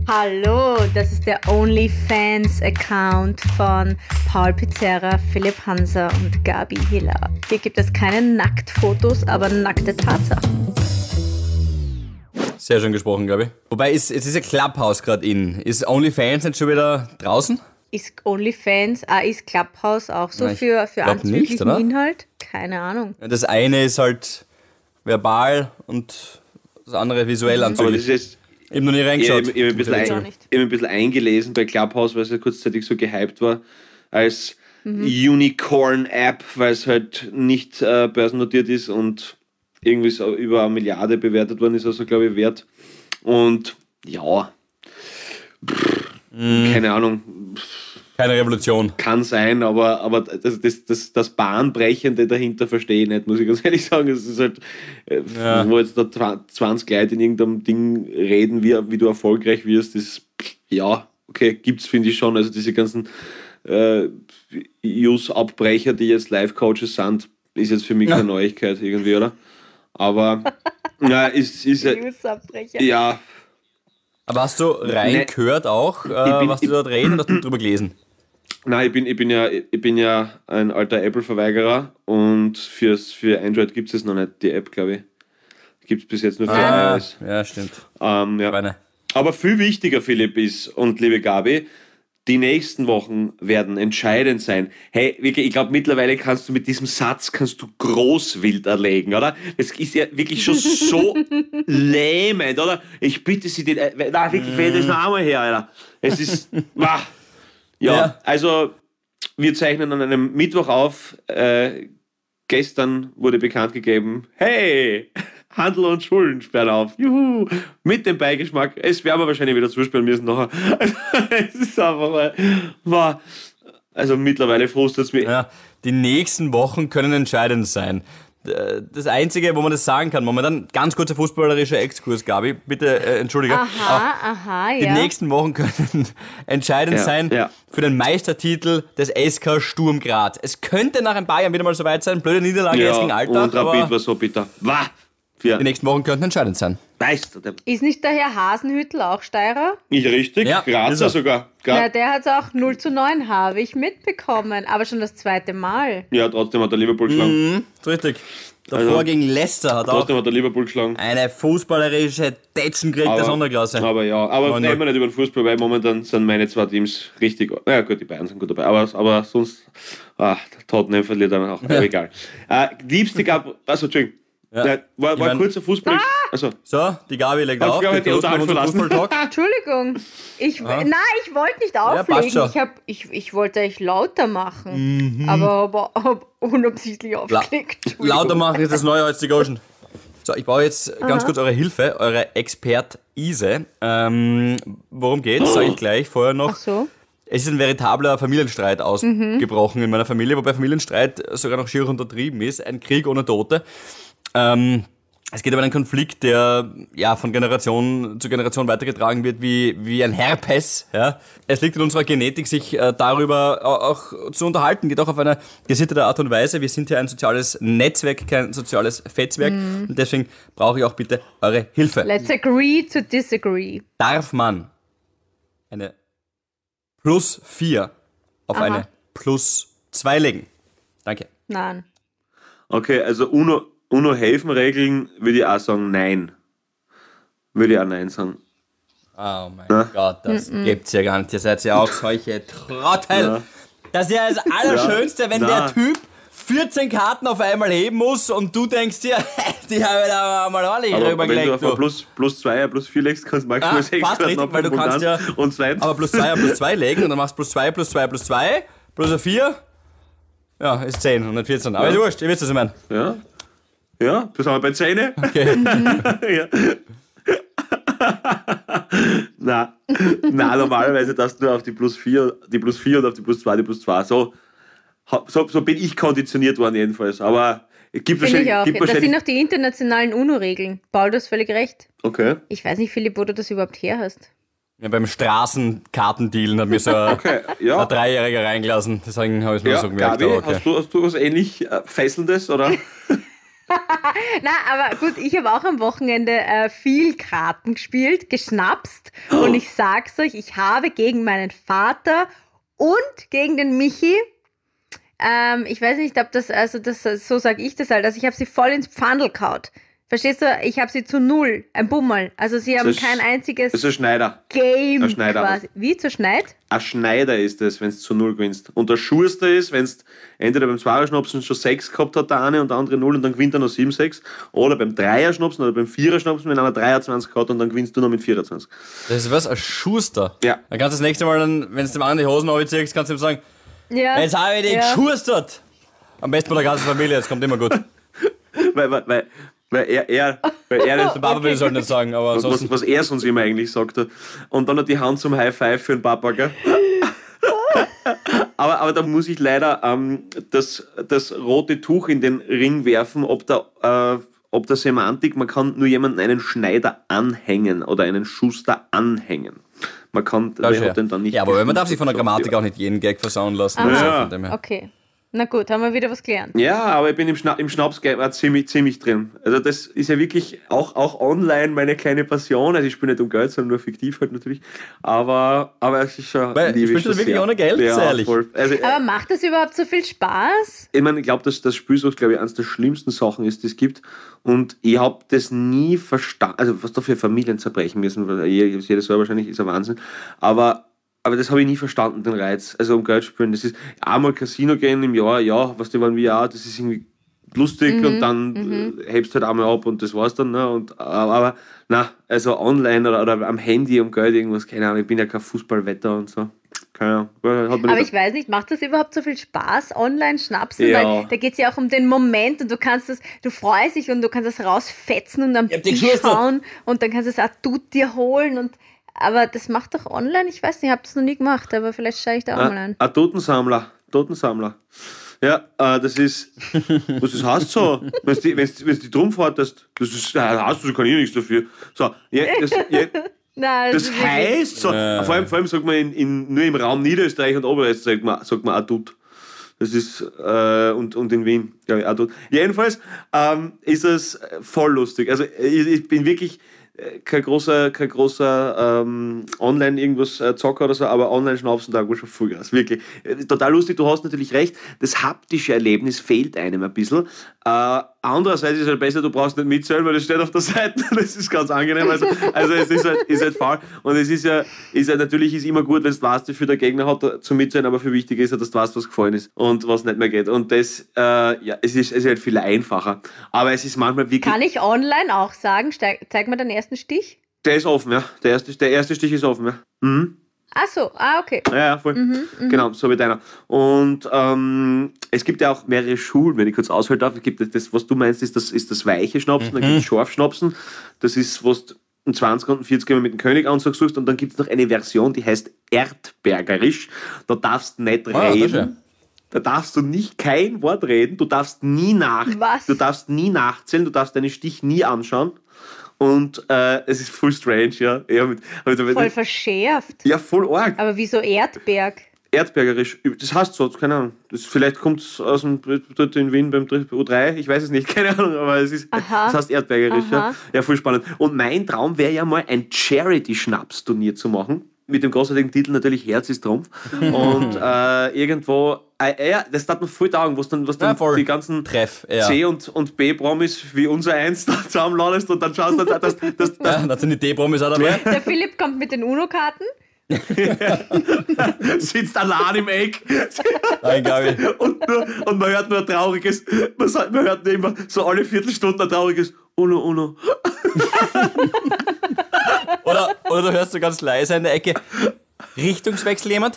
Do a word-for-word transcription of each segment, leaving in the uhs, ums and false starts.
Hallo, das ist der OnlyFans-Account von Paul Pizzerra, Philipp Hanser und Gabi Hiller. Hier gibt es keine Nacktfotos, aber nackte Tatsachen. Sehr schön gesprochen, Gabi. Wobei, ist, jetzt ist ja Clubhouse gerade in. Ist OnlyFans nicht schon wieder draußen? Ist OnlyFans, ah, ist Clubhouse auch so Na, ich für, für glaub nicht, anzüglichen oder? Inhalt? Keine Ahnung. Das eine ist halt verbal und das andere visuell Aber das anzüglich. ist jetzt, Ich hab noch nie ich reingeschaut. habe ein, bisschen Ich auch ein, nicht. ich hab ein bisschen eingelesen bei Clubhouse, weil es ja kurzzeitig so gehypt war, als Unicorn-App, weil es halt nicht äh, börsennotiert ist und irgendwie so über eine Milliarde bewertet worden ist, also glaube ich wert. Und ja, pff, keine Ahnung, Keine Revolution. kann sein, aber, aber das, das, das, das Bahnbrechende dahinter verstehe ich nicht, muss ich ganz ehrlich sagen. Es ist halt, äh, Ja. wo jetzt da zwanzig Leute in irgendeinem Ding reden, wie, wie du erfolgreich wirst, das, ja, okay, gibt's, finde ich schon. Also diese ganzen äh, Use-Abbrecher, die jetzt Live-Coaches sind, ist jetzt für mich Ja. keine Neuigkeit irgendwie, oder? Aber, ja, ist, ist ja, Newsabbrecher. ja, Aber hast du reingehört auch, äh, bin- was die dort reden, oder hast du drüber gelesen? nein, ich bin, ich bin ja, ich bin ja ein alter Apple-Verweigerer und fürs, für Android gibt es noch nicht, die App, glaube ich. Gibt es bis jetzt nur für Ah, iOS. ja, stimmt. Ähm, ja. Beine. Aber viel wichtiger, Philipp, ist, und liebe Gabi, die nächsten Wochen werden entscheidend sein. Hey, wirklich, ich glaube, mittlerweile kannst du mit diesem Satz kannst du Großwild erlegen, oder? Das ist ja wirklich schon so lähmend, oder? Ich bitte Sie, den, äh, na, wirklich, wer das noch einmal her, Alter. Es ist, wah. Ja, Ja. also, wir zeichnen an einem Mittwoch auf. Äh, gestern wurde bekannt gegeben, hey, Handel und Schulden sperren auf. Juhu, mit dem Beigeschmack. Es werden wir wahrscheinlich wieder zuspielen müssen nachher. Also, es ist einfach mal, wow. Also mittlerweile frustet es mich. Ja, die nächsten Wochen können entscheidend sein. Das Einzige, wo man das sagen kann, momentan, ganz kurzer fußballerischer Exkurs, Gabi, bitte äh, entschuldige. Aber Aha, aha, die ja. nächsten Wochen können entscheidend Ja, sein ja. für den Meistertitel des S K Sturm Graz. Es könnte nach ein paar Jahren wieder mal soweit sein. Blöde Niederlage jetzt gegen Ja, Alltag, und Rapid aber war so bitter. Wah, für die nächsten Wochen könnten entscheidend sein. Meister. Der, Ist nicht der Herr Hasenhüttl auch Steirer? nicht richtig, Ja, ist Grazer er. sogar. Na, Gra der hat auch null zu neun, habe ich mitbekommen, aber schon das zweite Mal. ja, trotzdem hat der Liverpool geschlagen. Mhm, ist richtig. Davor Also, gegen Leicester hat auch Trotzdem hat der Liverpool geschlagen. eine fußballerische Tätschen gekriegt der Sonderklasse. Aber ja, aber neun null. reden wir nicht über den Fußball, weil momentan sind meine zwei Teams richtig. Ja gut, die Bayern sind gut dabei, aber, aber sonst. Ah, der Tottenham verliert dann auch. Aber egal. Äh, liebste gab. Also, Entschuldigung. Ja. Ja, war Ich war mein- kurzer Fußball. Also, So, die Gabi legt Hast auf. du, glaub ich, wir die closen Unterhaltung unseren verlassen? Fußballtalk. Entschuldigung. Ich, Aha. nein, ich wollte nicht passt auflegen. schon. ich, hab, ich, ich wollte euch lauter machen. Aber, aber, aber unabsichtlich aufgelegt. Lauter machen ist das neue Holz Ocean. So, ich brauche jetzt ganz kurz eure Hilfe, eure Expertise. Ähm, worum geht's? Sage ich gleich. Vorher noch. Ach so. Es ist ein veritabler Familienstreit ausgebrochen in meiner Familie, wobei Familienstreit sogar noch schier untertrieben ist. Ein Krieg ohne Tote. Ähm, es geht aber einen Konflikt, der ja von Generation zu Generation weitergetragen wird wie, wie ein Herpes. Ja. Es liegt in unserer Genetik, sich äh, darüber auch, auch zu unterhalten, geht auch auf eine gesittete Art und Weise. Wir sind hier ein soziales Netzwerk, kein soziales Fetzwerk. Und deswegen brauche ich auch bitte eure Hilfe. Let's agree to disagree. Darf man eine plus vier auf Aha. eine plus zwei legen? Danke. Nein. okay, also UNO, UNO-Helfen-Regeln würde ich auch sagen, nein. Würde ich auch nein sagen. Oh mein Ja. Gott, das gibt's ja gar nicht. Ihr seid ja auch solche Trottel. Ja. Das ist ja das Allerschönste, wenn Na. der Typ vierzehn Karten auf einmal heben muss und du denkst dir, die habe ich da mal ordentlich Aber wenn du rübergelegt. auf ein Du. plus, plus zwei, plus vier legst, kannst du maximal Ah, sechs fast Karten richtig, weil du abheben kannst und ja dann- und zwei. aber plus zwei, plus zwei legen und dann machst du plus zwei, plus zwei, plus zwei, plus ein vier. Ja, ist zehn und nicht vierzehn. Aber Ja. ist wurscht, ihr wisst, was ich meine. Ja. Ja, bis haben wir bei Zähne. Okay. ja. na, na, normalerweise darfst du nur auf die plus vier, die plus vier und auf die plus zwei, die plus zwei. So, ha- so, so bin ich konditioniert worden jedenfalls. Aber es gibt Finde wahrscheinlich... ich auch. Gibt Das sind wahrscheinlich noch die internationalen UNO-Regeln. Paul, du hast völlig recht. okay. Ich weiß nicht, Philipp, wo du das überhaupt her hast. Ja, beim Straßenkartendealen hat mir so ein, Okay, ja. ein Dreijähriger reingelassen. Deswegen habe ich es mir Ja, so gemerkt. Gabi, aber okay. hast, du, hast du was ähnlich äh, Fesselndes, oder? Na, aber gut, ich habe auch am Wochenende äh, viel Karten gespielt, geschnapst. Oh. Und ich sag's euch, ich habe gegen meinen Vater und gegen den Michi, ähm, ich weiß nicht, ob das, also das, so sage ich das halt, also ich habe sie voll ins Pfandl gehaut. Verstehst du? Ich habe sie zu null, ein Bummel. Also sie haben Das ist- kein einziges Das ist ein Schneider. Game ein Schneider. quasi. Wie, zu Schneid? Ein Schneider ist es, wenn du zu null gewinnst. Und der Schuster ist, wenn du entweder beim Zweierschnapsen schon sechs gehabt hat, der eine und der andere null und dann gewinnt er noch sieben sechs. Oder beim Dreierschnapsen oder beim Viererschnapsen, wenn einer dreiundzwanzig hat und dann gewinnst du noch mit vierundzwanzig. Das ist was? Ein Schuster? Ja. Dann kannst du das nächste Mal, dann, wenn du dem anderen die Hosen runterziehst, kannst du ihm sagen, Ja. jetzt habe ich dich Ja. geschustert. Am besten bei der ganzen Familie, das kommt immer gut. Weil, weil, weil, weil er, er, weil er Der Papa will es halt nicht sagen, aber was, ansonsten... was, was er sonst immer eigentlich sagt. Und dann hat die Hand zum High Five für den Papa, gell? aber, aber da muss ich leider ähm, das, das rote Tuch in den Ring werfen, ob der, äh, ob der Semantik, man kann nur jemanden einen Schneider anhängen oder einen Schuster anhängen. Man kann Das ist der ja. hat den dann nicht ja, aber man darf sich von der geschustert. Grammatik auch nicht jeden Gag versauen lassen. Aha. Also Ja. von dem her. Okay. Na gut, haben wir wieder was gelernt. Ja, aber ich bin im, Schna im Schnaps-Game auch ziemlich, ziemlich drin. Also das ist ja wirklich auch, auch online meine kleine Passion. Also ich spiele nicht um Geld, sondern nur fiktiv halt natürlich. Aber, aber es ist schon... Weil, liebe ich spielst du schon wirklich sehr. ohne Geld? Ja, Sehr ehrlich. voll. Also, Aber macht das überhaupt so viel Spaß? ich meine, ich glaube, dass das Spielsucht, glaube ich, eines der schlimmsten Sachen ist, die es gibt. Und ich habe das nie verstanden. Also was da für Familien zerbrechen müssen, weil jedes Jahr wahrscheinlich ist ein Wahnsinn. Aber... Aber das habe ich nie verstanden, den Reiz. Also um Geld spielen. Das ist einmal Casino gehen im Jahr, ja, was die waren wie auch, das ist irgendwie lustig Mhm, und dann äh, hebst halt einmal ab und das war's dann. Ne? Und, aber na, also online oder, oder am Handy um Geld irgendwas, keine Ahnung, ich bin ja kein Fußballwetter und so. Keine Ahnung. Hat man Aber nicht- ich weiß nicht, macht das überhaupt so viel Spaß, online schnapsen? Ja. Weil da geht es ja auch um den Moment und du kannst das, du freust dich und du kannst das rausfetzen und am Ich hab dich Tisch geschustert. schauen und dann kannst du das auch du dir holen und aber das macht doch online, ich weiß nicht, ich habe das noch nie gemacht, aber vielleicht schaue ich da auch mal Ein, an. ein Totensammler. Totensammler. Ja, äh, das ist. Was das heißt so? Wenn du die, wenn's, wenn's die drum fahrtest, das ist. Da hast du, kann ich nichts dafür. So, ja, das, ja, Nein, das ist wirklich- heißt so. Ja. Vor allem, vor allem sagt man in, in, nur im Raum Niederösterreich und Oberösterreich sagt man, sagt man Adut. Das ist, äh, und, und in Wien, glaube ich, Adut. Jedenfalls ähm, ist es voll lustig. Also, ich, ich bin wirklich. äh, Kein großer, kein großer ähm, Online irgendwas äh, Zocker oder so, aber online schnapsen da schon Vollgas, wirklich. Äh, Total lustig, du hast natürlich recht, das haptische Erlebnis fehlt einem ein bisschen. Äh, andererseits ist es halt besser, du brauchst nicht mitzählen, weil das steht auf der Seite, das ist ganz angenehm, also, also es ist halt, ist halt faul und es ist ja, ist ja natürlich ist immer gut, wenn du weißt, wie viel der Gegner hat äh, zum Mitzählen, aber viel wichtiger ist ja, dass du weißt, was gefallen ist und was nicht mehr geht und das, äh, ja, es ist, es ist halt viel einfacher, aber es ist manchmal wirklich... Kann ich online auch sagen, steig, zeig mir den ersten Stich? Der ist offen, ja. Der erste, der erste Stich ist offen, ja. Mhm. Ach so, ah, okay. Ja, ja, voll. Genau, so wie deiner. Und ähm, es gibt ja auch mehrere Schulen, wenn ich kurz ausholen darf. Es gibt das, das, was du meinst, ist das, ist das weiche Schnapsen, dann gibt es Scharfschnapsen. Das ist, was du einen zwanziger und einen vierziger mit dem König-Anzug suchst. Und dann gibt es noch eine Version, die heißt Erdbergerisch. Da darfst du nicht Ah, das ist ja. reden. Da darfst du nicht kein Wort reden. Du darfst nie nach, Was? du darfst nie nachzählen. Du darfst deinen Stich nie anschauen. Und äh, es ist voll strange, ja. ja mit, also, Voll verschärft. ja, voll arg. Aber wieso Erdberg? Erdbergerisch. Das heißt so, keine Ahnung. Das, vielleicht kommt es aus dem dort in Wien beim U drei, ich weiß es nicht, keine Ahnung, aber es ist, Aha. das heißt Erdbergerisch. Ja. Aha. ja, voll spannend. Und mein Traum wäre ja mal ein Charity-Schnaps-Turnier zu machen. Mit dem großartigen Titel natürlich Herz ist Trumpf. Und äh, irgendwo, äh, ja, das tat mir voll taugen, was dann, was dann Ja, voll. die ganzen Treff, ja. C- und, und B-Promis wie unser eins da zusammenladest und dann schaust du, dass, dass, dass, dass Ja, da sind die D-Promis auch dabei. Der Philipp kommt mit den UNO-Karten. sitzt allein im Eck. Nein, glaube ich. Und, nur, und man hört nur ein trauriges, man, sagt, man hört nur immer so alle Viertelstunden ein trauriges Uno, Uno. Oder, oder du hörst so ganz leise in der Ecke, Richtungswechsel jemand?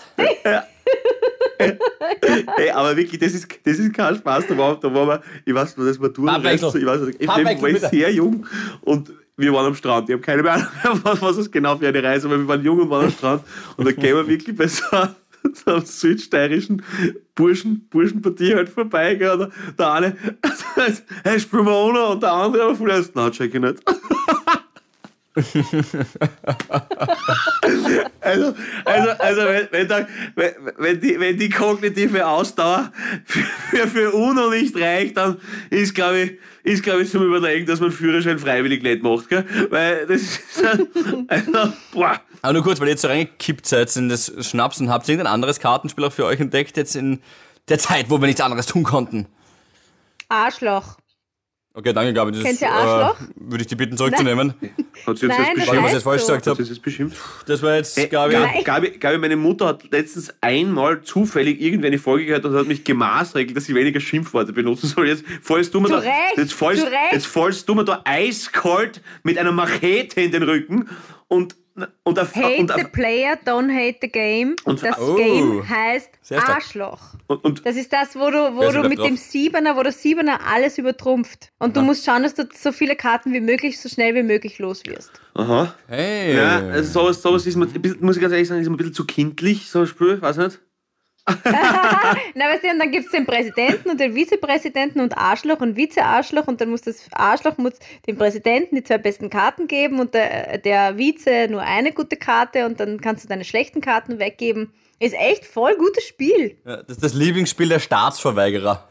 Ey, aber wirklich, das ist, das ist kein Spaß. Da war, da war man, ich weiß nicht, das war du. Farbwechsel. Ich weiß nicht, ich Farbwechsel, war ich bitte. sehr jung und wir waren am Strand. Ich habe keine Ahnung, was, was es genau für eine Reise war. Wir waren jung und waren am Strand und da gehen wir wirklich bei so einem, so einem südsteirischen Burschen, Burschenpartie halt vorbei. Gell, und der eine, hey, spielen wir ohne und der andere aber voll erst, nein, check ich nicht. Also, also, also wenn, wenn, da, wenn, wenn, die, wenn die kognitive Ausdauer für, für UNO nicht reicht, dann ist, glaube ich, ist, glaube ich, zum Überlegen, dass man Führerschein freiwillig nicht macht, gell? Weil das ist, also, boah. Aber nur kurz, weil ihr jetzt so reingekippt seid in das Schnapsen, habt ihr irgendein anderes Kartenspiel auch für euch entdeckt, jetzt in der Zeit, wo wir nichts anderes tun konnten? Arschloch. Okay, danke, Gabi. Das Kennt ihr Arschloch? Äh, würde ich dich bitten, zurückzunehmen. Hat sie jetzt Nein, was das Weil ich was beschimpft? jetzt falsch so. gesagt Hat habe. sie jetzt beschimpft? Das war jetzt, Hey, Gabi. Gabi, Gabi, Gabi, meine Mutter hat letztens einmal zufällig irgendwie eine Folge gehört und hat mich gemaßregelt, dass ich weniger Schimpfworte benutzen soll. Jetzt fallst du mir Zu da, Recht, jetzt fallst, zu Recht. jetzt fallst du mir da eiskalt mit einer Machete in den Rücken und und auf, Hate und, the auf, player, don't hate the game. Und- das Oh. Game heißt Sehr stark. Arschloch. und, und Das ist das, wo du, wo Wer ist du denn mit da drauf? dem Siebener, wo der Siebener alles übertrumpft. Und du musst schauen, dass du so viele Karten wie möglich, so schnell wie möglich los wirst. aha. Hey. Ja, also sowas, sowas ist mir, ein bisschen- muss ich ganz ehrlich sagen, ist mir ein bisschen zu kindlich, so ein Spiel, weiß nicht. Na, weißt du, und dann gibt es den Präsidenten und den Vizepräsidenten und Arschloch und Vize-Arschloch und dann muss das Arschloch muss dem Präsidenten die zwei besten Karten geben und der, der Vize nur eine gute Karte und dann kannst du deine schlechten Karten weggeben. Ist echt voll gutes Spiel. Ja, das ist das Lieblingsspiel der Staatsverweigerer.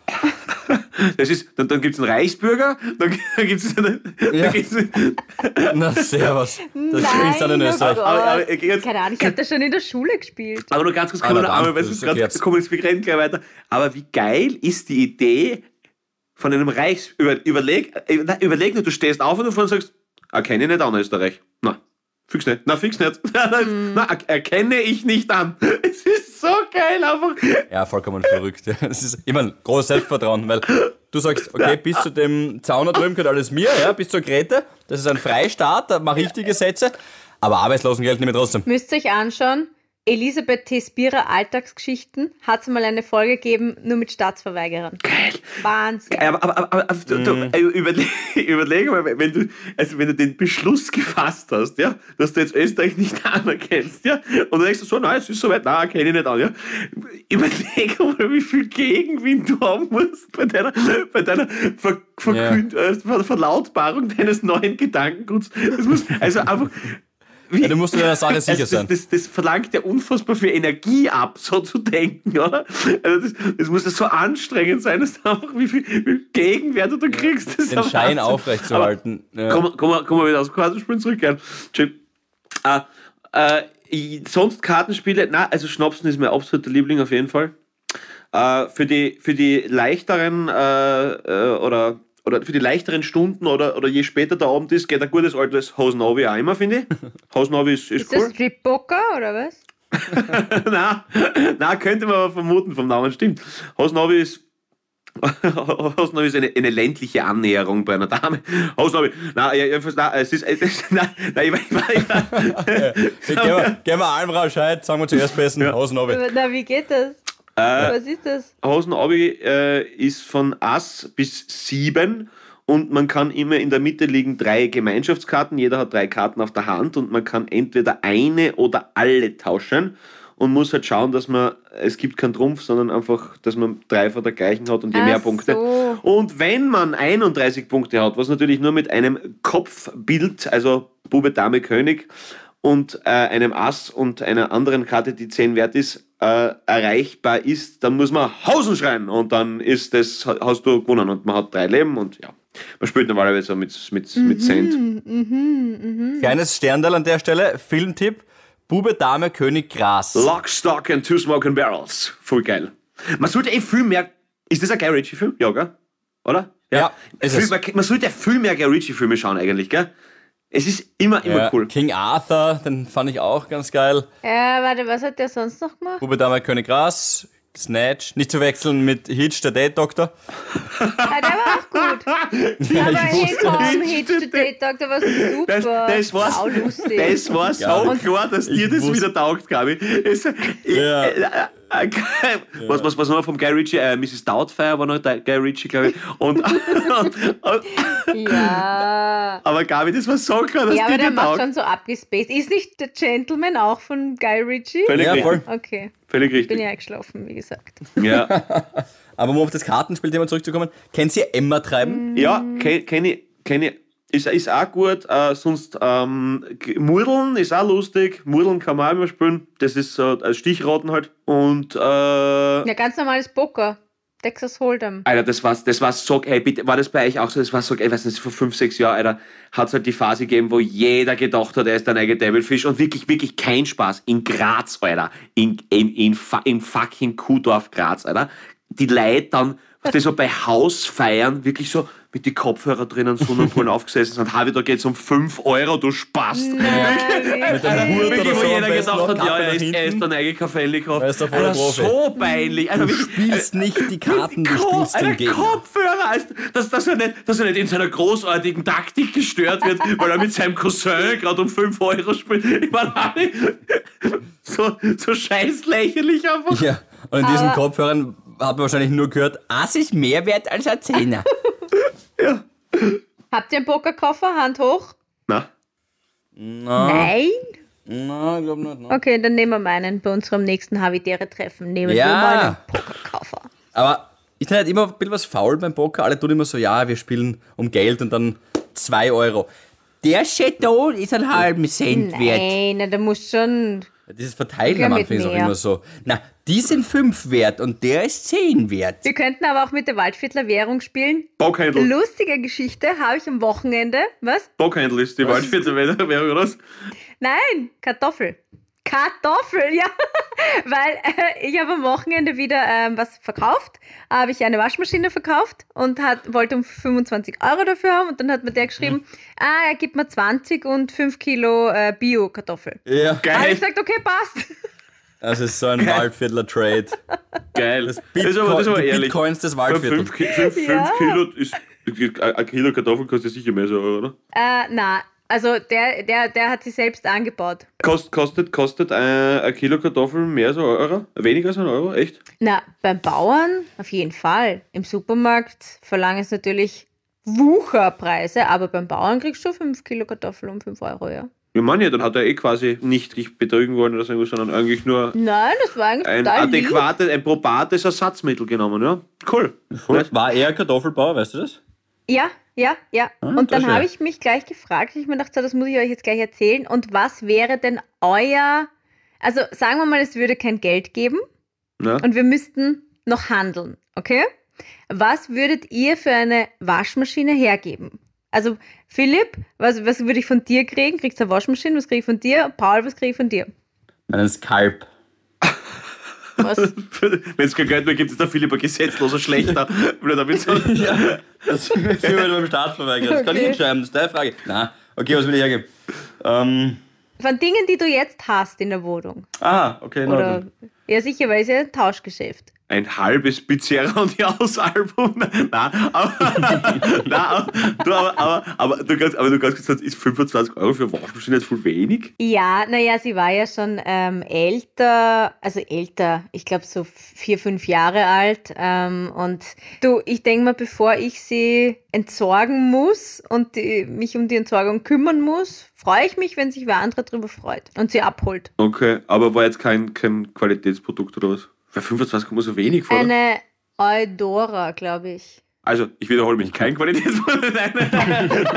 Das ist, dann, dann gibt es einen Reichsbürger, dann, dann gibt es einen, Ja. dann gibt's einen, Na, servus. Das spielst du dann in oh Österreich. Gott. Aber- aber, äh, jetzt- Keine Ahnung, ich habe das schon in der Schule gespielt. aber nur ganz kurz, Ah, kommen wir na noch dann, einmal, weil das sonst ist gerade erklärt's. kommen wir gleich weiter. Aber wie geil ist die Idee von einem Reichs... Über, überleg, äh, nein, überleg nur, du stehst auf und du sagst, erkenne ich nicht an Österreich. Nein, fix nicht. Nein, fix nicht. Mhm. Nein, er- erkenne ich nicht an. Es ist so geil einfach. Ja, vollkommen verrückt. Ja. Das ist immer ein großes Selbstvertrauen, weil du sagst, okay, bis zu dem Zaun da drüben gehört alles mir, ja, bis zur Grete. Das ist ein Freistaat, da mache ich die Gesetze. Aber Arbeitslosengeld nehme ich trotzdem. Müsst ihr euch anschauen, Elisabeth T. Spierer Alltagsgeschichten hat es mal eine Folge gegeben, nur mit Staatsverweigerern. Geil. Wahnsinn. Aber, aber, aber, aber du, du, Mhm. äh, überleg, überleg mal, wenn du, also wenn du den Beschluss gefasst hast, ja, dass du jetzt Österreich nicht anerkennst, ja, und du denkst so, nein, es ist soweit, nein, erkenne ich nicht an, ja. Überleg mal, wie viel Gegenwind du haben musst bei deiner, bei deiner Ver, Verkünd, äh, Ver, Verlautbarung deines neuen Gedankenguts. Das muss, also einfach, wie, Ja, du musst dir deiner Sache sicher also sein. das, das, das verlangt ja unfassbar viel Energie ab, so zu denken, oder? Also das, das muss ja so anstrengend sein, dass du einfach wie viel, wie viel Gegenwert du da kriegst. Das ist Den ja Schein Wahnsinn. aufrechtzuerhalten. Aber Ja. Komm, komm, komm mal wieder aus dem Kartenspielen zurück. Gell? Schön. Äh, äh, ich- sonst Kartenspiele, na, also Schnapsen ist mein absoluter Liebling auf jeden Fall. Äh, für, die, für die leichteren äh, äh, oder oder für die leichteren Stunden oder, oder je später der Abend ist, geht ein gutes altes Hosen-Obi auch immer, finde ich. Hosen-Obi ist, ist, Ist das cool. Strip-Poker oder was? na, na, könnte man aber vermuten vom Namen, stimmt. Hosen-Obi ist Hosen-Obi ist eine, eine ländliche Annäherung bei einer Dame. Hosen-Obi, na, ja, jedenfalls, na, es ist, es ist na, na, ich, ich, ich, ich, Ja, gehen wir, gehen wir allem raus, Scheid, sagen wir zuerst besten, Ja. Hosen runter. Na, wie geht das? Äh, Was ist das? Hosen-Obi äh, ist von Ass bis sieben und man kann immer in der Mitte liegen drei Gemeinschaftskarten. Jeder hat drei Karten auf der Hand und man kann entweder eine oder alle tauschen und muss halt schauen, dass man, es gibt keinen Trumpf, sondern einfach, dass man drei von der gleichen hat und je Ach mehr Punkte. so. Und wenn man einunddreißig Punkte hat, was natürlich nur mit einem Kopfbild, also Bube, Dame, König und äh, einem Ass und einer anderen Karte, die zehn wert ist, äh, erreichbar ist, dann muss man Hausen schreien und dann ist das, hast du gewonnen und man hat drei Leben und ja, man spielt normalerweise so mit, mit, mit Cent. Kleines Sterndal an der Stelle, Filmtipp, Bube, Dame, König, Gras. Lock, Stock and Two Smoking Barrels. Voll geil. Man sollte eh viel mehr, ist das ein Guy Ritchie-Film? Ja, gell? Oder? Ja, ist viel, es. man, man sollte viel mehr Guy Ritchie-Filme schauen eigentlich, gell? Es ist immer, immer Ja, cool. King Arthur, den fand ich auch ganz geil. Ja, warte, was hat der sonst noch gemacht? Bube, Dame, König, Gras, Snatch, nicht zu wechseln mit Hitch, der Date-Doktor. Ah, der war auch gut. Ja, Aber ich hey, wusste komm, das. Hitch the Date Doctor war super. Das, das, war, Sau lustig. das war so Ja. klar, dass dir Ich das wusste- wieder taugt, Gabi. Es, Ja. äh, äh, äh, was, was, was noch vom Guy Ritchie? Äh, Missus Doubtfire war noch der Guy Ritchie, glaube ich. Und, und, und, Ja. aber Gabi, das war so klar, dass Ja, aber dir der das macht taugt. schon so abgespaced. Ist nicht der Gentleman auch von Guy Ritchie? Völlig Ja, richtig. voll. Okay, Völlig bin richtig. ja eingeschlafen, wie gesagt. Ja, Aber um auf das Kartenspielthema zurückzukommen, kennt ihr Emma treiben? ja kenne kenn ich, kenn ich. ist, ist auch gut. Äh, sonst ähm, Murdeln ist auch lustig. Murdeln kann man auch immer spielen. Das ist so als Stichraten halt. Und äh, Ja, ganz normales Poker. Texas Hold'em. Alter, das war, das war so, ey, bitte, war das bei euch auch so, das war so, ich weiß nicht, vor fünf, sechs Jahren, Alter, hat es halt die Phase gegeben, wo jeder gedacht hat, er ist der neue Devilfish und wirklich, wirklich kein Spaß. In Graz, Alter, in, in, in, in fucking Kuhdorf, Graz, Alter, die Leute dann, was die so bei Hausfeiern wirklich so mit die Kopfhörer drinnen so und Polen aufgesessen sind. Harvey, da geht's um fünf Euro, du Spast. Nein, Mit einem Hut Wirklich, oder wo so. jeder am besten gedacht noch hat, ja, Kappe er nach ist, er ist hinten. der neue Kaffee-Likopf. Er ist der volle Alter, Profi. so peinlich. Alter, Du wirklich, spielst nicht die Karten, du Ko- spielst den Alter, Gegner. Kopfhörer, als- dass, dass, er nicht, dass er nicht in seiner großartigen Taktik gestört wird, weil er mit seinem Cousin gerade um fünf Euro spielt. Ich meine, so, so scheiß lächerlich einfach. Ja, und in diesen Aber- Kopfhörern hat man wahrscheinlich nur gehört, Ass ist mehr wert als ein Zehner. Ja. Habt ihr einen Pokerkoffer? Hand hoch? Na, Na, Nein? na, ich glaube nicht. Ne? Okay, dann nehmen wir meinen bei unserem nächsten Havidere-Treffen. Nehmen Ja. wir mal einen Pokerkoffer. Aber ist nicht immer ein bisschen was faul beim Poker? Alle tun immer so, ja, wir spielen um Geld und dann zwei Euro. Der Chateau ist einen halben Cent wert. Nein, na, da muss schon... Dieses Verteilen Ja, am mit Anfang ist auch mehr. immer so. Na, die sind fünf wert und der ist zehn wert. Wir könnten aber auch mit der Waldviertler Währung spielen. Bockhandel. Lustige Geschichte habe ich am Wochenende. Was? Bockhandel ist die Waldviertel Währung, oder was? Nein, Kartoffel. Kartoffel, ja. Weil äh, ich habe am Wochenende wieder ähm, was verkauft. Habe ich eine Waschmaschine verkauft und hat, wollte um fünfundzwanzig Euro dafür haben. Und dann hat mir der geschrieben, ah, er gibt mir zwanzig und fünf Kilo äh, Bio-Kartoffel. Ja, Habe ich Geil, gesagt, okay, passt. das ist so ein Waldviertler Trade. geil. Das, Das Bitcoin, ist aber, das ist aber die ehrlich. Bitcoins des Für Waldviertels. fünf, fünf, fünf Ja. Kilo ist, ein Kilo Kartoffeln kostet sicher mehr so, oder? Äh, na, also der, der, der hat sie selbst angebaut. Kost, kostet kostet ein, ein Kilo Kartoffeln mehr so Euro? Weniger als ein Euro? Echt? Na, beim Bauern auf jeden Fall. Im Supermarkt verlangen es natürlich Wucherpreise, aber beim Bauern kriegst du fünf Kilo Kartoffeln um fünf Euro, ja. Ja, Mann, ja, dann hat er eh quasi nicht dich betrügen wollen oder so, sondern eigentlich nur Nein, das war eigentlich ein total lieb. adäquates, ein probates Ersatzmittel genommen, ja? Cool. Nice. War er Kartoffelbauer, weißt du das? Ja, ja, ja. Ah, und dann das habe ja. ich mich gleich gefragt, ich mir gedacht, so, das muss ich euch jetzt gleich erzählen. Und was wäre denn euer, also sagen wir mal, es würde kein Geld geben Ja. und wir müssten noch handeln, okay? Was würdet ihr für eine Waschmaschine hergeben? Also Philipp, was, was würde ich von dir kriegen? Kriegst du eine Waschmaschine? Was kriege ich von dir? Paul, was kriege ich von dir? Einen Skalp. Was? Wenn es kein Geld mehr gibt, ist der Philipp ein gesetzloser Schlechter. Blöd damit so. Ja, das wird beim Staat verweigert. Das kann ich Okay. entscheiden, das ist deine Frage. Na, okay, was will ich hergeben? Ähm, Von Dingen, die du jetzt hast in der Wohnung. ah, okay, in Oder Ordnung. ja, sicher, weil es ja ein Tauschgeschäft. Ein halbes Pizzeria und Jaus-Album. Nein, aber, nein, aber, du, aber, aber, aber, du kannst, aber du kannst gesagt, ist fünfundzwanzig Euro für eine Waschmaschine jetzt voll wenig? Ja, naja, sie war ja schon ähm, älter, also älter, ich glaube so vier, fünf Jahre alt. Ähm, und du, ich denke mal, bevor ich sie entsorgen muss und die, mich um die Entsorgung kümmern muss, freue ich mich, wenn sich wer andere darüber freut und sie abholt. Okay, aber war jetzt kein, kein Qualitätsprodukt oder was? Weil fünfundzwanzig kommt mir so wenig vor. oder? Eine Eudora, glaube ich. Also, ich wiederhole mich, kein Qualitätsprodukt. Nein.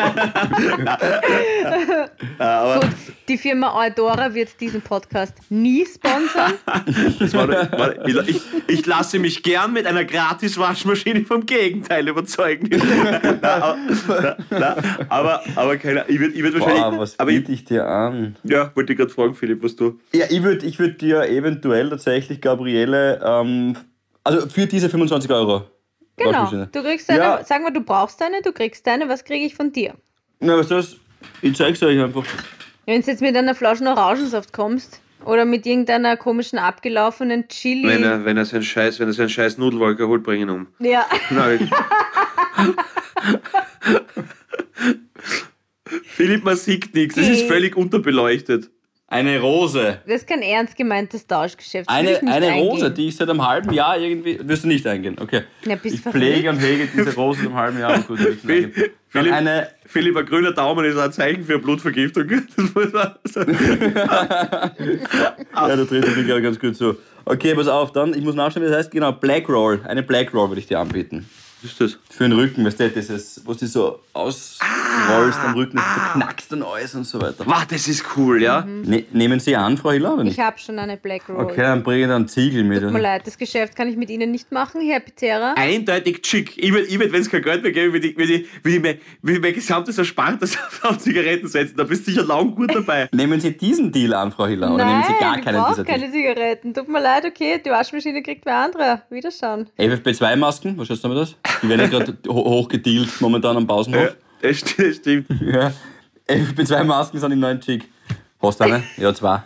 aber Gut, die Firma Eudora wird diesen Podcast nie sponsern. das war, war, ich, ich, ich lasse mich gern mit einer Gratis-Waschmaschine vom Gegenteil überzeugen. na, aber, na, na, aber, aber keine ich würde ich würd wahrscheinlich. Boah, was aber ich, biete ich dir an? ja, wollte ich gerade fragen, Philipp, was du. Ja, ich würde ich würd dir eventuell tatsächlich, Gabriele, ähm, also für diese fünfundzwanzig Euro. Genau, Waschmaschine. du kriegst eine, Ja. sag mal, du brauchst eine, du kriegst eine, was kriege ich von dir? Na, was ist das? Ich zeig's euch einfach. Wenn du jetzt mit einer Flasche Orangensaft kommst oder mit irgendeiner komischen abgelaufenen Chili. Wenn er, wenn er seinen Scheiß, wenn er seinen Scheiß Nudelwolke holt, bring ihn um. Ja, Nein. Philipp, man sieht nichts, es ist Okay. völlig unterbeleuchtet. Eine Rose. das ist kein ernst gemeintes Tauschgeschäft. Das will Eine, ich nicht eine eingehen. Rose, die ich seit einem halben Jahr irgendwie. Wirst du nicht eingehen, okay. Ja, bist Ich verrückt. pflege und hege diese Rose seit einem halben Jahr. Und gut, will ich nicht eingehen. Dann Philipp, eine, Philipp, ein grüner Daumen ist ein Zeichen für Blutvergiftung. Das muss man sagen. ja, da dreht sich gerade ganz gut so. Okay, pass auf, dann, ich muss nachschauen, wie das heißt. Genau, Black Roll. Eine Black Roll würde ich dir anbieten. Was ist das? Für den Rücken, weißt du, dieses, wo du so ausrollst am Rücken, das so knackst dann alles und so weiter. Wow, das ist cool, ja? Ne, nehmen Sie an, Frau Hiller, oder nicht? Ich habe schon eine Black Roll. Okay, dann bringe ich da einen Ziegel mit. Tut mir leid, das Geschäft kann ich mit Ihnen nicht machen, Herr Pizzera. Eindeutig chic. Ich würde, ich würd, wenn es kein Geld mehr gäbe, würde ich, würd ich, würd ich, mein, würd ich mein gesamtes Erspartes auf Zigaretten setzen. Da bist du sicher lang gut dabei. Nehmen Sie diesen Deal an, Frau Hiller, oder Nein, nehmen Sie gar ich keinen brauche dieser keine Deals? Zigaretten. Tut mir leid, okay, die Waschmaschine kriegt wer andere. Wiederschauen. F F P zwei Masken, was schaust du mir das? Die werden ja gerade ho hochgedealt momentan am Pausenhof. Ja, das stimmt. Das stimmt. Ja. F F P zwei Masken sind im neuen Chic. Hast du eine? Ja, zwei.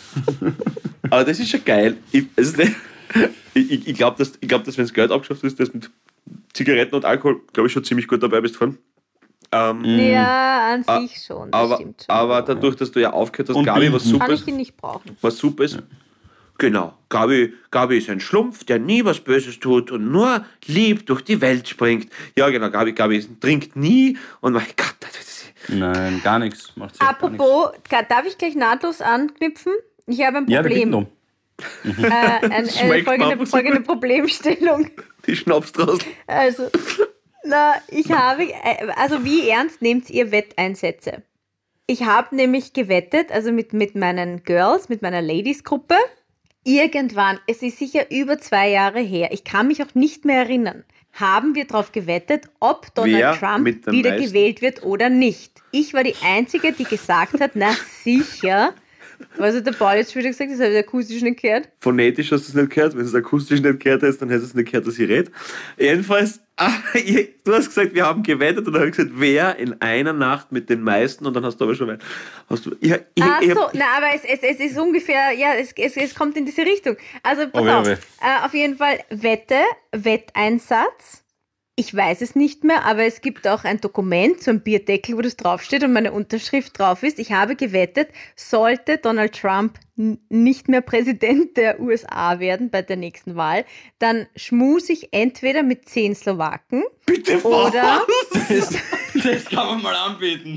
Aber das ist schon geil. Ich, also, ich, ich, ich glaube, dass, ich glaub, dass wenn das Geld abgeschafft ist, dass mit Zigaretten und Alkohol, glaube ich, schon ziemlich gut dabei bist von. Ähm, Ja, an Ah, sich schon, das aber, stimmt schon. aber dadurch, dass du ja aufgehört hast, Und Gabi, was Binden. super Kann ist, ich ihn nicht brauchen. was super ist. Genau, Gabi, Gabi ist ein Schlumpf, der nie was Böses tut und nur lieb durch die Welt springt. Ja, genau, Gabi, Gabi ist- trinkt nie und mein Gott, das ist, Nein, gar nichts. Macht sie gar nichts. Apropos, ka- darf ich gleich nahtlos anknüpfen? Ich habe ein Ja, wir bitten Problem. um. äh, ein, eine schmeckt mir folgende, aber so folgende gut. Problemstellung. die Schnapsdrausel. Also, na, ich habe, äh, also wie ernst nehmt ihr Wetteinsätze? Ich habe nämlich gewettet, also mit, mit meinen Girls, mit meiner Ladies-Gruppe, irgendwann, es ist sicher über zwei Jahre her, ich kann mich auch nicht mehr erinnern, haben wir darauf gewettet, ob Donald Wer Trump mit den wieder meisten? gewählt wird oder nicht. Ich war die Einzige, die gesagt hat, na sicher. Was hat der Paul jetzt schon wieder gesagt? Das habe ich akustisch nicht gehört. Phonetisch hast du es nicht gehört, wenn du es akustisch nicht gehört hast, dann hast du es nicht gehört, dass ich rede. Jedenfalls, ah, ich- du hast gesagt, wir haben gewettet und dann habe ich gesagt, wer in einer Nacht mit den meisten und dann hast du aber schon, hast du, ich, ich, Ach ich, so, hab- na, aber es, es, es ist ungefähr, ja, es, es, es kommt in diese Richtung. Also, pass Oh, weh, auf. weh. Äh, auf jeden Fall Wette, Wetteinsatz. Ich weiß es nicht mehr, aber es gibt auch ein Dokument, so ein Bierdeckel, wo das draufsteht und meine Unterschrift drauf ist. Ich habe gewettet, sollte Donald Trump n- nicht mehr Präsident der U S A werden bei der nächsten Wahl, dann schmus ich entweder mit zehn Slowaken bitte oder Das, das kann man mal anbieten.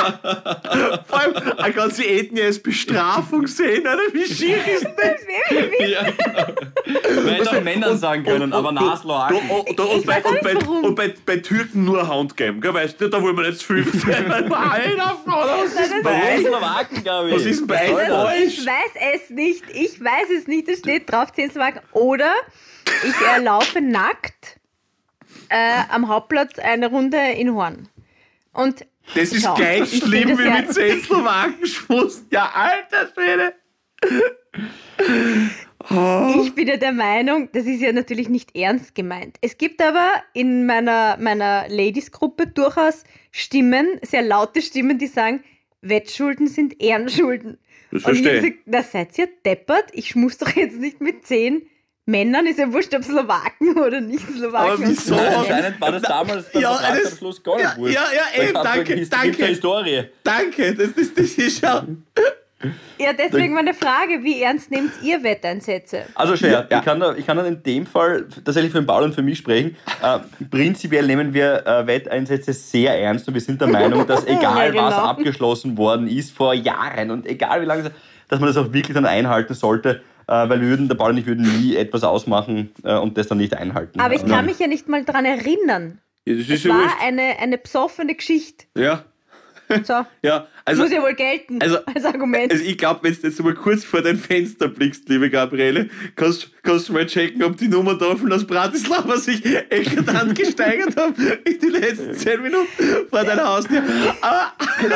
vor allem eine ganze Ethnie als Bestrafung sehen, oder? Wie schick ist das? Ja. Hätte auch Männern sagen können, aber du- Nasloaken. du- und, und, und, bei, weiß auch und, nicht, bei, warum. und bei, bei Türken nur Hand geben, gell? Weißt du, da wollen wir nicht zu viel sein. Einer von uns ist Bei bei Slowaken, glaube ich. Was ist denn bei Was soll euch? das? Ich weiß es nicht. Ich weiß es nicht. Es steht drauf, zehn Slowaken. Oder ich äh, laufe nackt äh, am Hauptplatz eine Runde in Horn. Und Das ist schau, gleich ich schlimm finde wie es mit ja- zehn Slowaken schmust. Ja, alter Schwede. Ich bin ja der Meinung, das ist ja natürlich nicht ernst gemeint. Es gibt aber in meiner, meiner Ladies-Gruppe durchaus Stimmen, sehr laute Stimmen, die sagen, Wettschulden sind Ehrenschulden. Das Und ich habe verstehe. gesagt, na seid ihr deppert? Ich schmus doch jetzt nicht mit zehn Männern, ist ja wurscht, ob Slowaken oder nicht Slowaken. Aber wieso? Nein, anscheinend war das damals beim Ja, Vertrag das- am Schluss gar nicht ja, wurscht. ja, ja, Da eben, gab's danke, eine His- danke. gibt's eine Historie. Danke, das, das, das ist ja. Ja, deswegen meine Frage, wie ernst nehmt ihr Wetteinsätze? Also Scher, Ja. ich, kann da, ich kann dann in dem Fall tatsächlich für den Paul und für mich sprechen. Äh, prinzipiell nehmen wir äh, Wetteinsätze sehr ernst und wir sind der Meinung, dass egal Ja, was genau. abgeschlossen worden ist vor Jahren und egal wie lange, es- dass man das auch wirklich dann einhalten sollte, äh, weil wir würden, der Paul und ich würden nie etwas ausmachen äh, und das dann nicht einhalten. Aber ich Äh, kann mich ja nicht mal dran erinnern. Ja, das Es ist ja war wurscht. eine, eine besoffene Geschichte. Ja, So, ja. Also, muss ja wohl gelten also- als Argument. also ich glaube, wenn du jetzt mal kurz vor dein Fenster blickst, liebe Gabriele, kannst, kannst du mal checken, ob die Nummertafeln aus Bratislava sich eklatant gesteigert haben in den letzten zehn Minuten vor deiner Haustür. Aber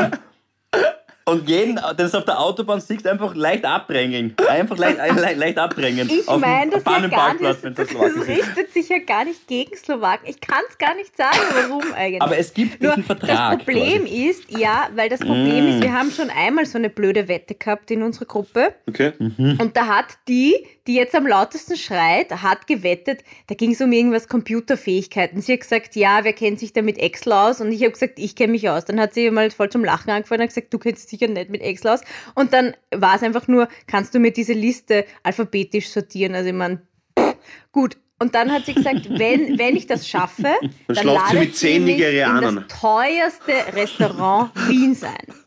Und jeden, den du auf der Autobahn siehst, einfach leicht abdrängen. Einfach leicht, leicht, leicht abdrängen. Ich Auf dem meine das ja gar Bahnenparkplatz, nicht. wenn Das, das Slowaken das sind. richtet sich ja gar nicht gegen Slowaken. Ich kann es gar nicht sagen, warum eigentlich. Aber es gibt Nur diesen Vertrag. das Problem quasi. ist, ja, weil das Problem Mm. ist, wir haben schon einmal so eine blöde Wette gehabt in unserer Gruppe. okay. Und da hat die, die jetzt am lautesten schreit, hat gewettet, da ging es um irgendwas Computerfähigkeiten. Sie hat gesagt, ja, wer kennt sich da mit Excel aus? Und ich habe gesagt, ich kenne mich aus. Dann hat sie mal voll zum Lachen angefangen und hat gesagt, du kennst dich sicher nicht mit Excel aus. Und dann war es einfach nur, kannst du mir diese Liste alphabetisch sortieren? Also ich meine, gut. Und dann hat sie gesagt, wenn, wenn ich das schaffe, dann schlaft sie lade mit ich zehn mich in Nigerianern. das teuerste Restaurant Wiens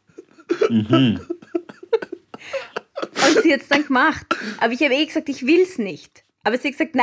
ein. Und sie hat es dann gemacht. Aber ich habe eh gesagt, ich will es nicht. Aber sie hat gesagt, nein,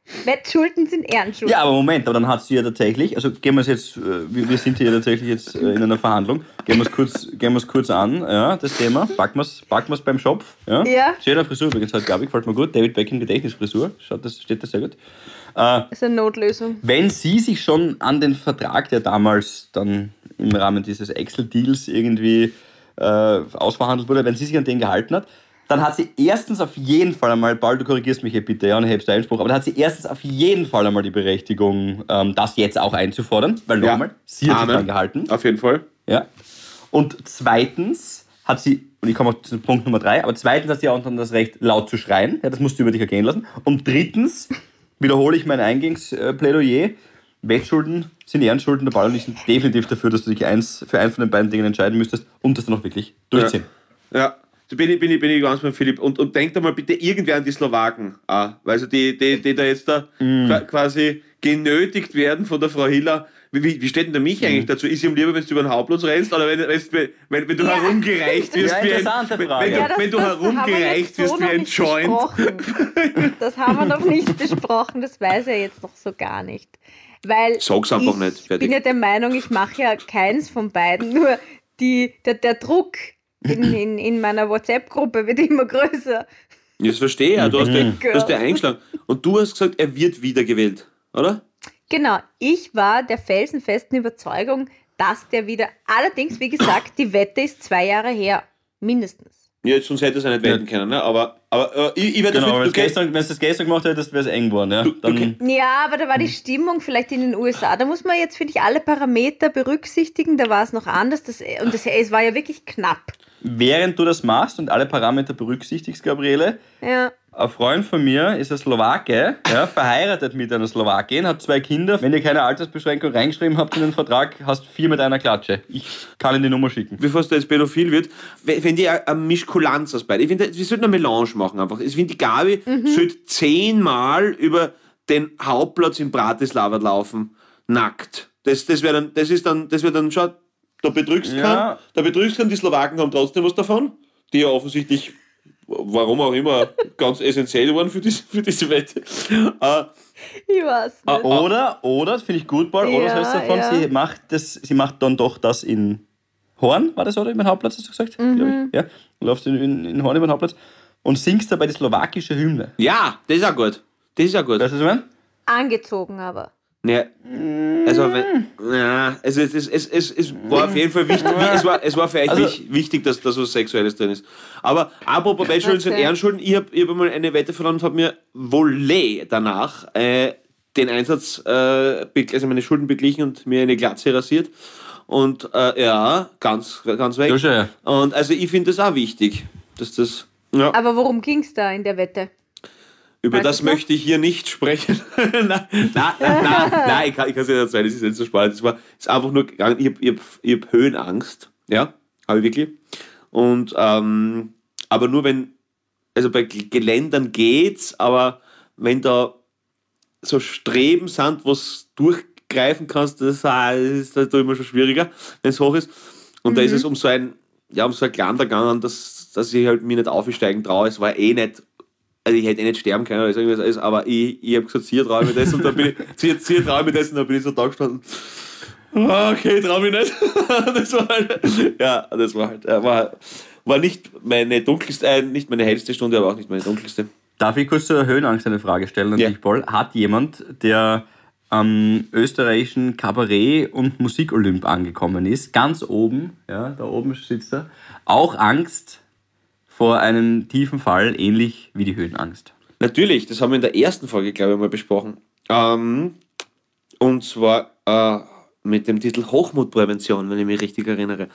Wettschulden sind Ehrenschulden. Ja, aber Moment, aber dann hat sie ja tatsächlich, also gehen wir es jetzt, äh, wir, wir sind hier tatsächlich jetzt äh, in einer Verhandlung, gehen wir es kurz, gehen wir es kurz an, ja, das Thema, packen wir es packen wir's beim Schopf. Ja. Ja. Schöne Frisur übrigens heute, Gabi, gefällt mir gut. David Beckham Gedächtnisfrisur, schaut, das steht da sehr gut. Äh, Das ist eine Notlösung. wenn sie sich schon an den Vertrag, der damals dann im Rahmen dieses Excel-Deals irgendwie äh, ausverhandelt wurde, wenn sie sich an den gehalten hat, dann hat sie erstens auf jeden Fall einmal, Paul, du korrigierst mich hier bitte, ja, und hebst Einspruch, aber dann hat sie erstens auf jeden Fall einmal die Berechtigung, ähm, das jetzt auch einzufordern, weil Ja. nochmal, sie hat sich Amen. dran gehalten. Auf jeden Fall. Ja. Und zweitens hat sie, und ich komme auf zu Punkt Nummer drei, aber zweitens hat sie auch dann das Recht, laut zu schreien, ja, das musst du über dich ergehen lassen. Und drittens wiederhole ich mein Eingangsplädoyer, Wettschulden sind Ehrenschulden, der Paul und ich sind definitiv dafür, dass du dich eins, für einen von den beiden Dingen entscheiden müsstest und das dann auch wirklich durchziehen. Ja. ja. Da bin ich, bin, ich, bin ich ganz beim Philipp. Und, und denkt mal bitte irgendwer an die Slowaken. Ah, also die, die, die da jetzt da Mm. quasi genötigt werden von der Frau Hiller. Wie, wie, wie steht denn der mich eigentlich dazu? Ist ihm lieber, wenn du über den Hauptplatz rennst oder wenn, wenn, wenn, wenn du Ja. herumgereicht wirst Ja, wie ein, interessante wenn, Frage. wenn, du- Ja, das- wenn du das haben wir herumgereicht jetzt so wirst wie noch ein nicht Joint. besprochen. Das haben wir noch nicht besprochen, das weiß er jetzt noch so gar nicht. Weil Sag's einfach ich nicht, fertig. bin ja der Meinung, ich mache ja keins von beiden, nur die, der, der Druck in, in, in meiner WhatsApp-Gruppe wird immer größer. Das verstehe ich ja. Du hast ja, Mhm. du hast ja eingeschlagen. Und du hast gesagt, er wird wiedergewählt, oder? Genau, ich war der felsenfesten Überzeugung, dass der wieder, allerdings, wie gesagt, die Wette ist zwei Jahre her, mindestens. Ja, sonst hätte er es ja nicht wetten können, ne? Aber, aber äh, ich, ich werde Genau, dafür, wenn du du kennst, gestern, wenn du das gestern gemacht hättest, wäre es eng geworden. Ja? Du- du Dann, Ja, aber da war die Stimmung vielleicht in den U S A. Da muss man jetzt, finde ich, alle Parameter berücksichtigen. Da war es noch anders. Das, und das, es war ja wirklich knapp. während du das machst und alle Parameter berücksichtigst, Gabriele, Ja. ein Freund von mir ist ein Slowake, ja, verheiratet mit einer Slowakin, hat zwei Kinder. Wenn ihr keine Altersbeschränkung reingeschrieben habt in den Vertrag, hast vier mit einer Klatsche. Ich kann Ihnen die Nummer schicken. bevor es da jetzt pädophil wird, wenn die eine Mischkulanz aus beiden. Ich finde, wir sollten eine Melange machen einfach. Ich finde, die Gabi sollte zehnmal über den Hauptplatz in Bratislava laufen, nackt. Das, das wäre dann, das ist dann, das wäre dann, schau, da betrügst Ja. kann, da betrügst kann, die Slowaken haben trotzdem was davon, die ja offensichtlich, warum auch immer, ganz essentiell waren für diese, für diese Wette. Äh, Ich weiß nicht. Oder, oder, das finde ich gut, Paul, oder Ja, das heißt davon, ja. sie macht das, sie macht dann doch das in Horn, war das, oder? Über den Hauptplatz, hast du gesagt? Glaub ich. Ja, du läufst in, in, in Horn über den Hauptplatz und singst dabei die slowakische Hymne. ja, das ist auch gut. Das ist auch gut. Weißt du, was ich meine? Angezogen aber. Ja, also, wenn, ja, also es, es, es, es, es war auf jeden Fall wichtig, es war, es war für euch Also- wich- wichtig, dass da was Sexuelles drin ist. Aber apropos Wettschulden sind Okay. Ehrenschulden, ich habe ich hab einmal eine Wette verloren und habe mir Volley danach äh, den Einsatz, äh, be- also meine Schulden beglichen und mir eine Glatze rasiert. Und äh, ja, ganz, ganz weg. Ja, schon, ja. Und also ich finde das auch wichtig, dass das, ja. Aber worum ging es da in der Wette? Über Weißt das du's noch? möchte ich hier nicht sprechen. nein, nein, nein, nein, nein, ich kann es nicht erzählen, das ist nicht so spannend. Es war es ist einfach nur gegangen, ich habe ich hab, ich hab Höhenangst, ja, habe ich wirklich. Und, ähm, aber nur wenn, also bei G- Geländern geht's, aber wenn da so Streben sind, wo du durchgreifen kannst, das ist das immer schon schwieriger, wenn es hoch ist. Und da ist es um so ein, ja, um so ein Glander gegangen, dass, dass ich halt mir nicht aufsteigen traue. Es war eh nicht, also ich hätte eh nicht sterben können oder so irgendwas alles, aber ich, ich habe gesagt, sie traue mich das und dann bin ich, sie, sie traue mich das und dann bin ich so da gestanden. Ah, okay, traue mich nicht. Das war halt, ja, das war halt, äh, war, war nicht meine dunkelste, äh, nicht meine hellste Stunde, aber auch nicht meine dunkelste. Darf ich kurz zur Höhenangst eine Frage stellen an Ja. dich, Paul? Hat jemand, der am österreichischen Kabarett- und Musikolymp angekommen ist, ganz oben, ja, da oben sitzt er, auch Angst vor einem tiefen Fall, ähnlich wie die Höhenangst? Natürlich, das haben wir in der ersten Folge, glaube ich, mal besprochen. Ähm, und zwar äh, mit dem Titel Hochmutprävention, wenn ich mich richtig erinnere.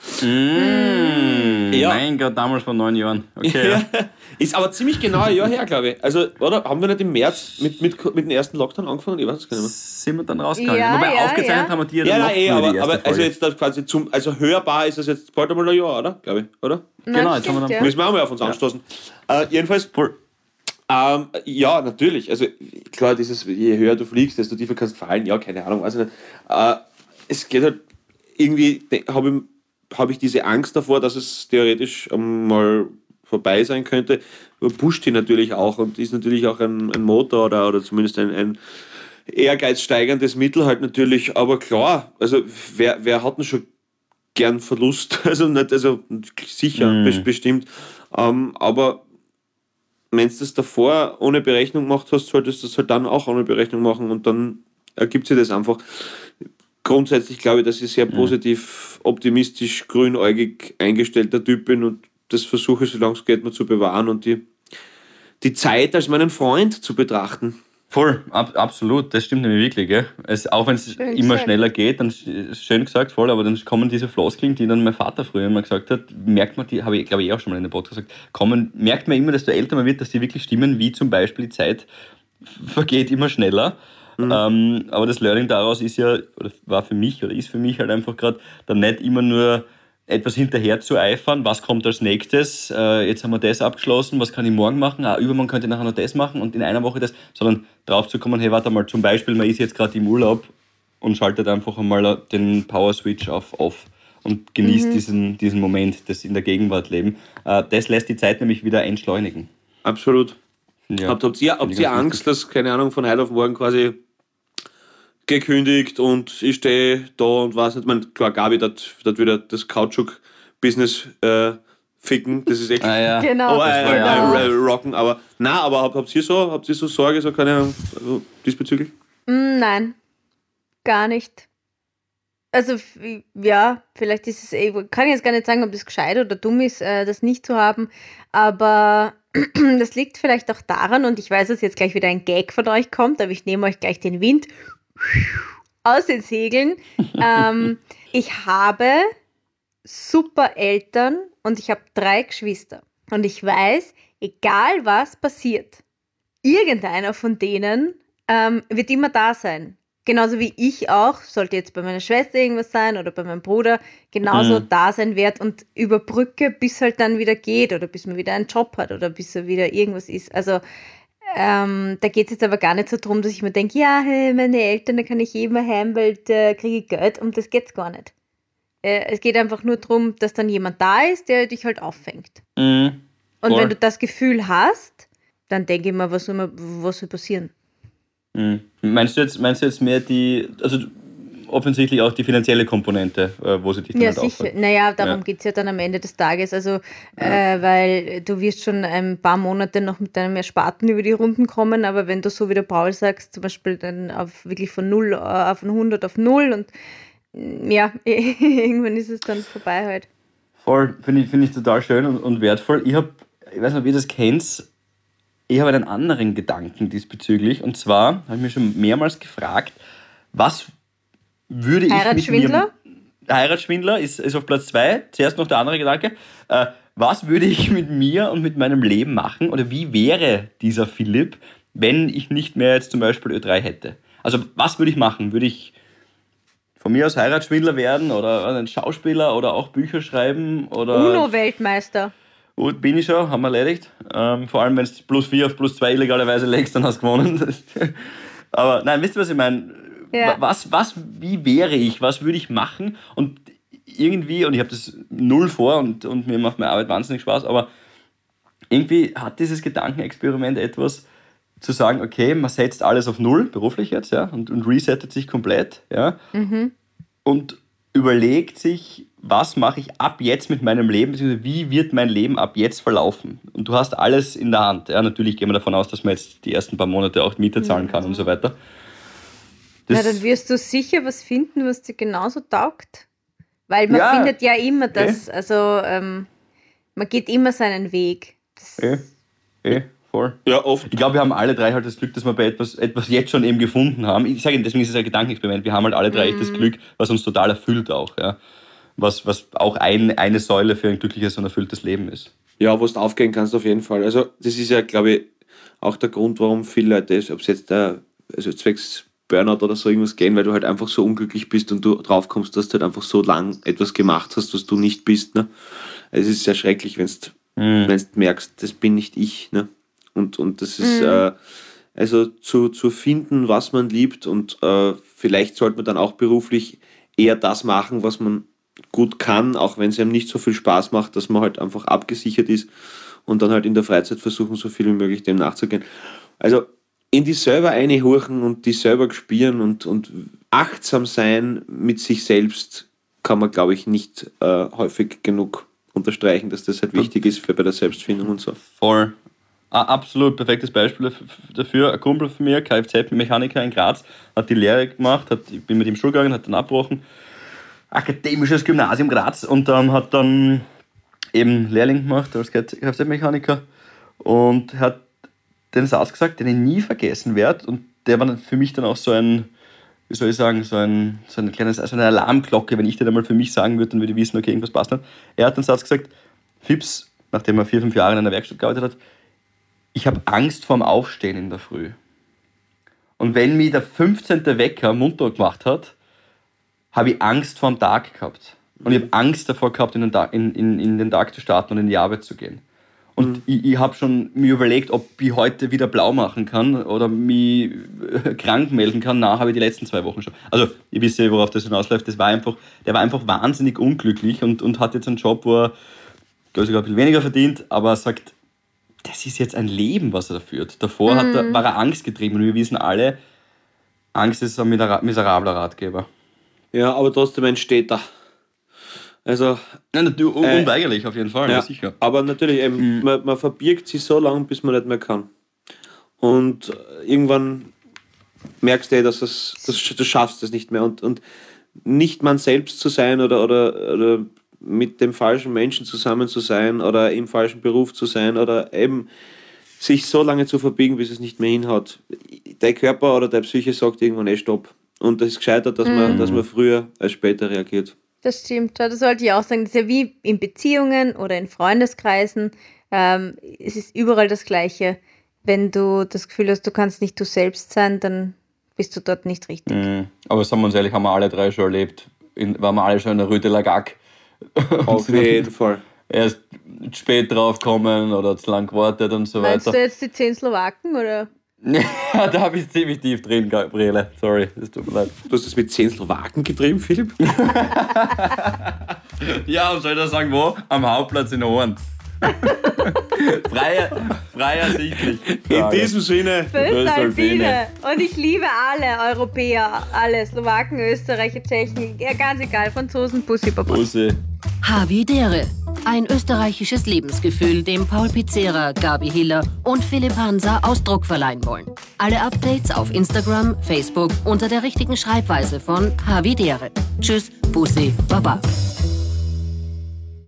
Mmh, Ja. Mein Gott, damals vor neun Jahren. Okay, ja. Ist aber ziemlich genau ein Jahr her, glaube ich. Also, oder? Haben wir nicht im März mit, mit, mit dem ersten Lockdown angefangen? Ich weiß es gar nicht mehr. Sind wir dann rausgegangen. Ja, Wobei ja, aufgezeichnet ja. haben wir die ja Ja, dann nein, noch eh, früher, die aber, erste aber also Folge. jetzt das quasi zum, also hörbar ist das jetzt bald einmal ein Jahr, oder? Glaube ich, oder? Genau, jetzt haben wir dann- ja. Müssen wir auch mal auf uns anstoßen. Äh, jedenfalls, Voll. ähm, ja, natürlich. Also klar, dieses, je höher du fliegst, desto tiefer kannst du fallen. Ja, keine Ahnung, weiß ich nicht. Äh, es geht halt irgendwie, habe ich, hab ich diese Angst davor, dass es theoretisch mal vorbei sein könnte, pusht ihn natürlich auch und ist natürlich auch ein, ein Motor oder, oder zumindest ein, ein ehrgeizsteigerndes Mittel halt natürlich, aber klar, also wer, wer hat denn schon gern Verlust, also nicht, also sicher, Mhm. bes- bestimmt, ähm, aber wenn du das davor ohne Berechnung gemacht hast, solltest du das halt dann auch ohne Berechnung machen und dann ergibt sich das einfach. Grundsätzlich glaube ich, dass ich sehr positiv, optimistisch, grünäugig eingestellter Typ bin und das versuche, solange es geht, mir zu bewahren und die, die Zeit als meinen Freund zu betrachten. Voll, ab, absolut, das stimmt nämlich wirklich. Gell? Es, auch wenn es Schön immer gesagt. schneller geht, dann ist schön gesagt, voll, aber dann kommen diese Floskeln, die dann mein Vater früher immer gesagt hat, merkt man die, habe ich glaube ich auch schon mal in dem Podcast gesagt, kommen, merkt man immer, desto älter man wird, dass die wirklich stimmen, wie zum Beispiel die Zeit vergeht immer schneller. Mhm. Ähm, aber das Learning daraus ist ja, oder war für mich oder ist für mich halt einfach gerade, dann nicht immer nur etwas hinterher zu eifern, was kommt als nächstes, äh, jetzt haben wir das abgeschlossen, was kann ich morgen machen, ah, übermorgen könnte ich nachher noch das machen und in einer Woche das, sondern drauf zu kommen, hey, warte mal, zum Beispiel, man ist jetzt gerade im Urlaub und schaltet einfach einmal den Power-Switch auf off und genießt diesen, diesen Moment, das in der Gegenwart leben. Äh, das lässt die Zeit nämlich wieder entschleunigen. Absolut. Ja, Habt, habt ihr, finde habt ich ihr ganz Angst, dass, keine Ahnung, von heute auf morgen quasi gekündigt und ich stehe da und weiß nicht, man, klar, Gabi, dort, dort wieder das Kautschuk-Business äh, ficken, das ist echt Ah ja, Genau. oh, das äh, war äh, ja- äh, rocken, aber na, aber habt, habt ihr so, habt ihr so Sorge, so keine Ahnung, also diesbezüglich? Mm, nein, gar nicht. Also f- ja, vielleicht ist es, eh- kann ich jetzt gar nicht sagen, ob das gescheit oder dumm ist, äh, das nicht zu haben, aber das liegt vielleicht auch daran, und ich weiß, dass jetzt gleich wieder ein Gag von euch kommt, aber ich nehme euch gleich den Wind aus den Segeln. ähm, ich habe super Eltern und ich habe drei Geschwister. Und ich weiß, egal was passiert, irgendeiner von denen ähm, wird immer da sein. Genauso wie ich auch, sollte jetzt bei meiner Schwester irgendwas sein oder bei meinem Bruder, genauso Mhm. da sein werde und überbrücke, bis halt dann wieder geht oder bis man wieder einen Job hat oder bis er wieder irgendwas ist. Also ähm, da geht es jetzt aber gar nicht so drum, dass ich mir denke, ja, hey, meine Eltern, da kann ich immer heim, weil da kriege ich Geld. Um das geht es gar nicht. Äh, es geht einfach nur darum, dass dann jemand da ist, der dich halt auffängt. Mhm. Und Voll. wenn du das Gefühl hast, dann denke ich mir, was soll, man, was soll passieren? Mhm. Meinst du jetzt, meinst du jetzt mehr die, also offensichtlich auch die finanzielle Komponente, äh, wo sie dich dann Ja, halt sicher. auffällt? Naja, darum Ja. geht es ja dann am Ende des Tages. Also, äh, weil du wirst schon ein paar Monate noch mit deinem Ersparten über die Runden kommen, aber wenn du so wie der Paul sagst, zum Beispiel dann auf wirklich von null äh, auf hundert auf null und mm, ja, irgendwann ist es dann vorbei halt. Voll, finde ich, finde ich total schön und, und wertvoll. Ich habe, ich weiß nicht, ob ihr das kennt, ich habe einen anderen Gedanken diesbezüglich. Und zwar habe ich mich schon mehrmals gefragt, was würde ich mit Heiratsschwindler? mir... Heiratsschwindler ist, ist auf Platz zwei. Zuerst noch der andere Gedanke. Äh, was würde ich mit mir und mit meinem Leben machen? Oder wie wäre dieser Philipp, wenn ich nicht mehr jetzt zum Beispiel Ö drei hätte? Also was würde ich machen? Würde ich von mir aus Heiratsschwindler werden oder ein Schauspieler oder auch Bücher schreiben? Oder UNO-Weltmeister. Gut, bin ich schon, haben wir erledigt. Ähm, vor allem, wenn du plus vier auf plus zwei illegalerweise legst, dann hast du gewonnen. Aber nein, wisst ihr, was ich meine? Ja. Was, was, wie wäre ich? Was würde ich machen? Und irgendwie, und ich habe das null vor und, und mir macht meine Arbeit wahnsinnig Spaß, aber irgendwie hat dieses Gedankenexperiment etwas zu sagen, okay, man setzt alles auf null, beruflich jetzt, ja, und, und resettet sich komplett, ja, und überlegt sich, was mache ich ab jetzt mit meinem Leben, beziehungsweise wie wird mein Leben ab jetzt verlaufen? Und du hast alles in der Hand. Ja, natürlich gehen wir davon aus, dass man jetzt die ersten paar Monate auch Miete zahlen kann und so weiter. Na, Das, dann wirst du sicher was finden, was dir genauso taugt. Weil man Ja. findet ja immer das, also ähm, man geht immer seinen Weg. Das, eh, eh, voll. Ja, oft. Ich glaube, wir haben alle drei halt das Glück, dass wir bei etwas, etwas jetzt schon eben gefunden haben. Ich sage, deswegen ist es ein Gedankenexperiment. Wir haben halt alle drei echt das Glück, was uns total erfüllt auch. Ja. Was, was auch ein, eine Säule für ein glückliches und erfülltes Leben ist. Ja, wo du aufgehen kannst, auf jeden Fall. Also, das ist ja, glaube ich, auch der Grund, warum viele Leute, ob es jetzt der, also zwecks Burnout oder so irgendwas gehen, weil du halt einfach so unglücklich bist und du drauf kommst, dass du halt einfach so lang etwas gemacht hast, was du nicht bist. Ne? Es ist sehr schrecklich, wenn du Mhm. merkst, das bin nicht ich. Ne? Und, und das ist, äh, also zu, zu finden, was man liebt und äh, vielleicht sollte man dann auch beruflich eher das machen, was man gut kann, auch wenn es einem nicht so viel Spaß macht, dass man halt einfach abgesichert ist und dann halt in der Freizeit versuchen, so viel wie möglich dem nachzugehen. Also in die selber einhorchen und die selber spüren und, und achtsam sein mit sich selbst kann man, glaube ich, nicht äh, häufig genug unterstreichen, dass das halt wichtig ist für bei der Selbstfindung und so. Voll. Ein absolut perfektes Beispiel dafür. Ein Kumpel von mir, Kfz-Mechaniker in Graz, hat die Lehre gemacht, hat, ich bin mit ihm Schule gegangen, hat dann abgebrochen. Akademisches Gymnasium Graz und dann hat dann eben Lehrling gemacht als Kfz-Mechaniker und hat den Satz gesagt, den ich nie vergessen werde und der war für mich dann auch so ein, wie soll ich sagen, so ein, so ein kleines, also eine Alarmglocke, wenn ich den einmal für mich sagen würde, dann würde ich wissen, okay, irgendwas passt nicht. Er hat den Satz gesagt, Fips, nachdem er vier, fünf Jahre in einer Werkstatt gearbeitet hat, ich habe Angst vorm Aufstehen in der Früh. Und wenn mich der fünfzehnte Wecker munter gemacht hat, habe ich Angst vor dem Tag gehabt. Und ich habe Angst davor gehabt, in den, Tag, in, in, in den Tag zu starten und in die Arbeit zu gehen. Und mhm. ich, ich habe schon mir überlegt, ob ich heute wieder blau machen kann oder mich krank melden kann. Na, habe ich die letzten zwei Wochen schon. Also, ich weiß ja, worauf das hinausläuft. Das war einfach, der war einfach wahnsinnig unglücklich und, und hat jetzt einen Job, wo er sogar ein bisschen weniger verdient, aber er sagt, das ist jetzt ein Leben, was er da führt. Davor mhm. hat er, war er angstgetrieben und wir wissen alle, Angst ist ein miserabler Ratgeber. Ja, aber trotzdem ein Städter. Also, Nein, natürlich, äh, unweigerlich auf jeden Fall, ja, ja, sicher. Aber natürlich, eben, mhm. man, man verbirgt sich so lange, bis man nicht mehr kann. Und irgendwann merkst du, dass es, dass du schaffst es nicht mehr. Und, und nicht man selbst zu sein oder, oder, oder mit dem falschen Menschen zusammen zu sein oder im falschen Beruf zu sein oder eben sich so lange zu verbiegen, bis es nicht mehr hinhaut. Dein Körper oder deine Psyche sagt irgendwann eh Stopp. Und das ist gescheitert, dass, mhm. man, dass man früher als später reagiert. Das stimmt, das sollte ich auch sagen. Das ist ja wie in Beziehungen oder in Freundeskreisen. Ähm, es ist überall das Gleiche. Wenn du das Gefühl hast, du kannst nicht du selbst sein, dann bist du dort nicht richtig. Mhm. Aber sagen wir uns ehrlich, haben wir alle drei schon erlebt. In, waren wir alle schon in der Rüte Lagak. Auf jeden Fall. Erst spät draufkommen oder zu lang gewartet und so Meinst weiter. Meinst du jetzt die zehn Slowaken, oder? Ja, da habe ich ziemlich tief drin, Gabriele. Sorry, das tut mir leid. Du hast das mit zehn Slowaken getrieben, Philipp? Ja, und soll ich da sagen, wo? Am Hauptplatz in Horn. Freier, freier sichtlich. In diesem Sinne. Föstalpine. Und ich liebe alle Europäer, alle Slowaken, Österreicher, Tschechen, ja, ganz egal, Franzosen, Pussy, Baba. Pussy. Havidere. Ein österreichisches Lebensgefühl, dem Paul Pizzera, Gabi Hiller und Philipp Hansa Ausdruck verleihen wollen. Alle Updates auf Instagram, Facebook unter der richtigen Schreibweise von Havidere. Tschüss, Pussy, Baba.